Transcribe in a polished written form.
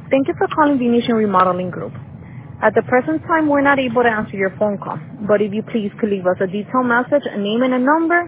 Thank you for calling Venetian Remodeling Group. At the present time, we're not able to answer your phone call, but if you please could leave us a detailed message, a name and a number,